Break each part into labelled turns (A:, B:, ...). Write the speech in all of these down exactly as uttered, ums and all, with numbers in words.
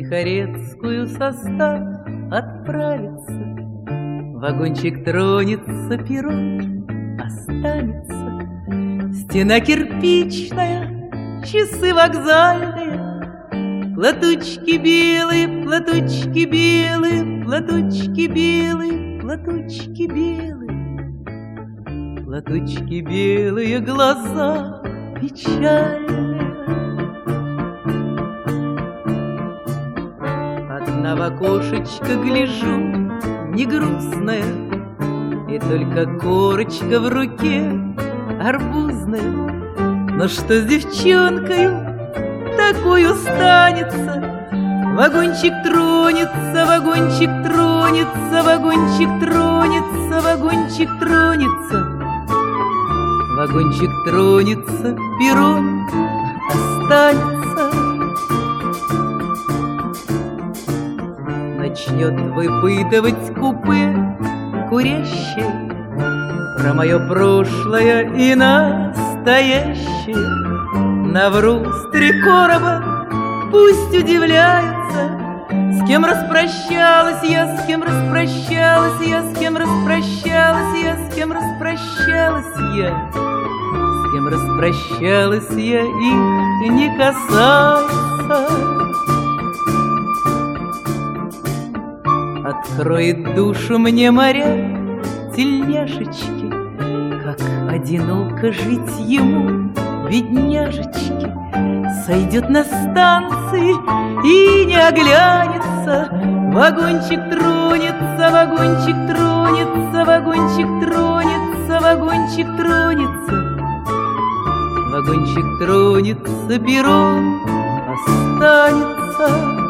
A: Тихорецкую состав отправится, вагончик тронется, перрон останется, стена кирпичная, часы вокзальные, платочки белые, платочки белые, платочки белые, платочки белые, платочки белые, глаза печальные. Одна в окошечко гляжу, не грустная, и только корочка в руке арбузная. Но что с девчонкою такую станется? Вагончик тронется, вагончик тронется, вагончик тронется, вагончик тронется, вагончик тронется, перрон останется. Начнет выпытывать купе курящее про мое прошлое и настоящее. Навру с три короба, пусть удивляется. С кем распрощалась я, с кем распрощалась я, с кем распрощалась я, с кем распрощалась я, с кем распрощалась я, их не касается. Откроет душу мне моря тельняшечки, как одиноко жить ему, бедняжечки. Сойдет на станции и не оглянется. Вагончик тронется, вагончик тронется, вагончик тронется, вагончик тронется, вагончик тронется, перрон останется.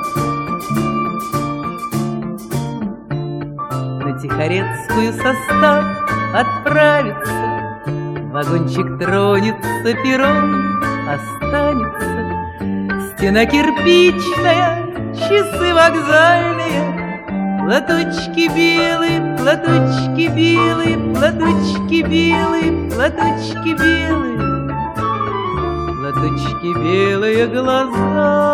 A: На Тихорецкую состав отправится, вагончик тронется, перрон останется, стена кирпичная, часы вокзальные, платочки белые, платочки белые, платочки белые, платочки белые, платочки белые, глаза